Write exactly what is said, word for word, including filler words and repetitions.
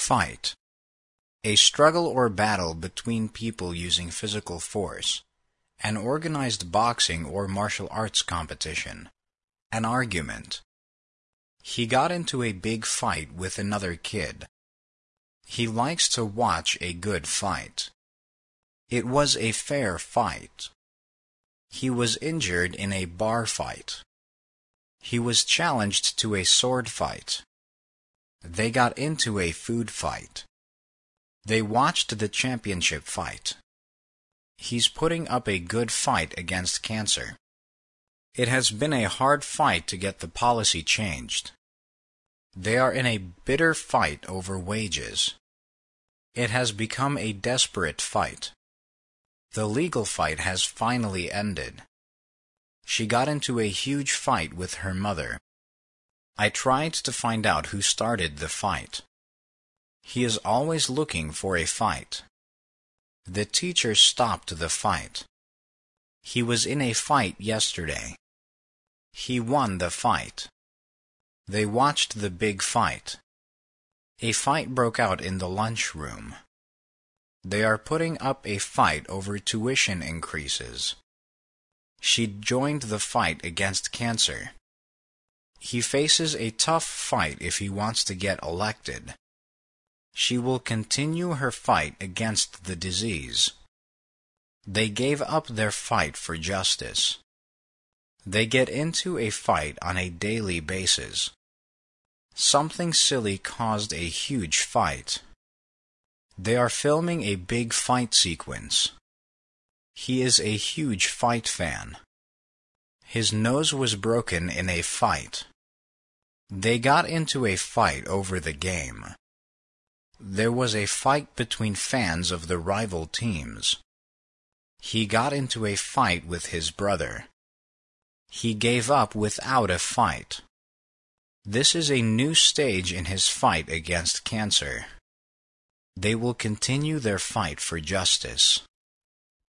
Fight. A struggle or battle between people using physical force. An organized boxing or martial arts competition. An argument. He got into a big fight with another kid. He likes to watch a good fight. It was a fair fight. He was injured in a bar fight. He was challenged to a sword fight. They got into a food fight. They watched the championship fight. He's putting up a good fight against cancer. It has been a hard fight to get the policy changed. They are in a bitter fight over wages. It has become a desperate fight. The legal fight has finally ended. She got into a huge fight with her mother. I tried to find out who started the fight. He is always looking for a fight. The teacher stopped the fight. He was in a fight yesterday. He won the fight. They watched the big fight. A fight broke out in the lunchroom. They are putting up a fight over tuition increases. She joined the fight against cancer. He faces a tough fight if he wants to get elected. She will continue her fight against the disease. They gave up their fight for justice. They get into a fight on a daily basis. Something silly caused a huge fight. They are filming a big fight sequence. He is a huge fight fan. His nose was broken in a fight. They got into a fight over the game. There was a fight between fans of the rival teams. He got into a fight with his brother. He gave up without a fight. This is a new stage in his fight against cancer. They will continue their fight for justice.